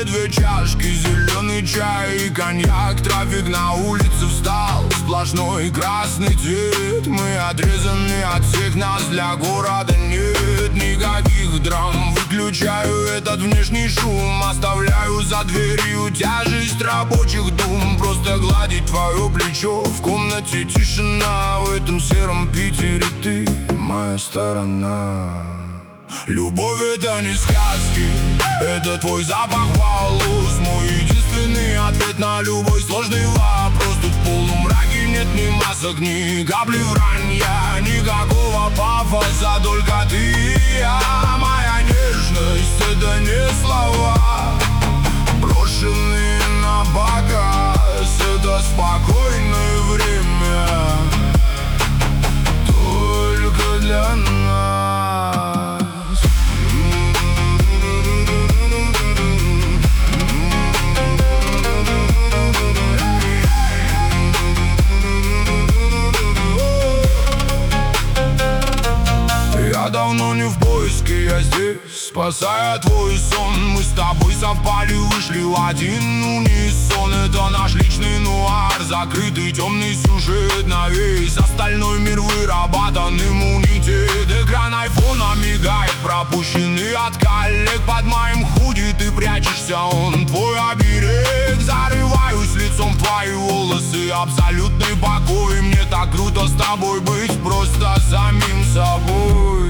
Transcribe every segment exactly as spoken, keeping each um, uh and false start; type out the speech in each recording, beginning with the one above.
две чашки, зеленый чай и коньяк. Трафик на улице встал, сплошной красный цвет. Мы отрезаны от всех, нас для города нет. Никаких драм, выключаю этот внешний шум. Оставляю за дверью тяжесть рабочих дум. Просто гладить твое плечо, в комнате тишина. В этом сером Питере ты моя сторона. Любовь — это не сказки, это твой запах волос. Мой единственный ответ на любой сложный вопрос. Тут в полумраке нет ни масок, ни капли вранья, никакого пафоса, только ты и я. Моя нежность — это не слова, брошенные на показ. Это спокойное время, только для нас. Я давно не в поиске, я здесь, спасая твой сон. Мы с тобой совпали, вышли в один унисон. Это наш личный нуар, закрытый темный сюжет на весь остальной мир выработан иммунитет. Экран айфона мигает, пропущенный от коллег. Под моим худи ты прячешься, он твой оберег. Зарываюсь лицом в твои волосы, абсолютный покой. Мне так круто с тобой быть, просто самим собой.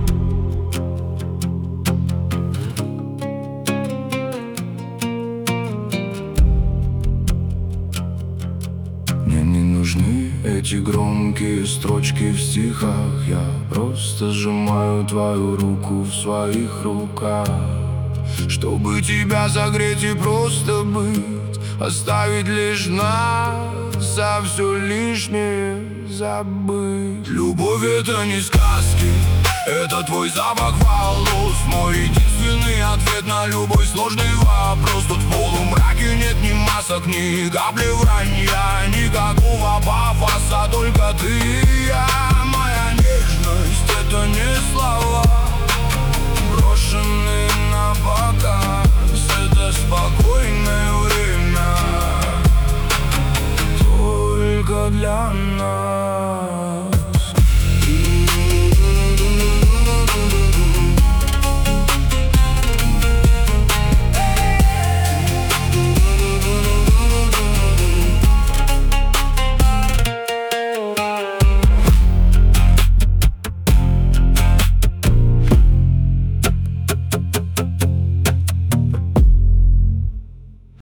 Мне не нужны эти громкие строчки в стихах. Я просто сжимаю твою руку в своих руках, чтобы тебя согреть и просто быть. Оставить лишь нас, а все лишнее забыть. Любовь — это не сказки, это твой запах волос. Мой единственный ответ на любой сложный вопрос. Тут в полумраке нет ни масок, ни капли вранья, никакого пафоса, только ты и я. Моя нежность — это не слова, брошенные на показ. Это спокойное время, только для нас.